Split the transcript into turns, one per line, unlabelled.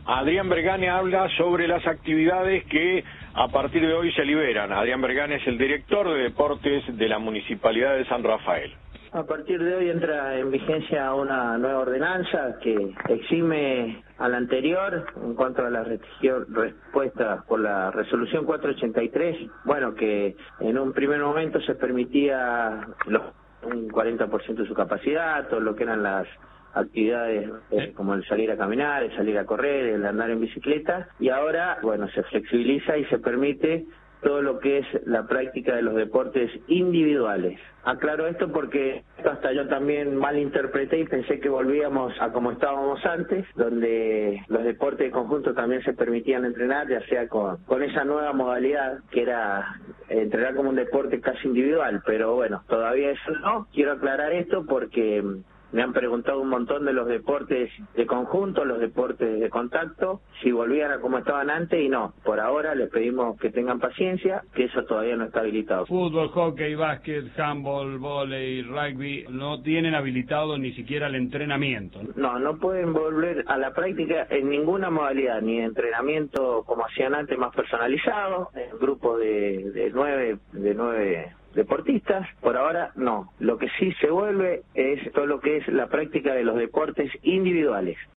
Adrián Bergane habla sobre las actividades que a partir de hoy se liberan. Adrián Bergane es el director de deportes de la Municipalidad de San Rafael.
A partir de hoy entra en vigencia una nueva ordenanza que exime a la anterior en cuanto a la respuesta por la resolución 483, bueno, que en un primer momento se permitía un 40% de su capacidad, todo lo que eran las actividades como el salir a caminar, el salir a correr, el andar en bicicleta, y ahora, bueno, se flexibiliza y se permite todo lo que es la práctica de los deportes individuales. Aclaro esto porque hasta yo también malinterpreté y pensé que volvíamos a como estábamos antes, donde los deportes de conjunto también se permitían entrenar, ya sea con esa nueva modalidad que era entrenar como un deporte casi individual, pero bueno, todavía eso no. Quiero aclarar esto porque me han preguntado un montón de los deportes de conjunto, los deportes de contacto, si volvían a como estaban antes, y no. Por ahora les pedimos que tengan paciencia, que eso todavía no está habilitado.
Fútbol, hockey, básquet, handball, vóley, rugby, no tienen habilitado ni siquiera el entrenamiento.
No pueden volver a la práctica en ninguna modalidad, ni de entrenamiento como hacían antes, más personalizado, en grupos de nueve deportistas. Por ahora no. Lo que sí se vuelve es todo lo que es la práctica de los deportes individuales.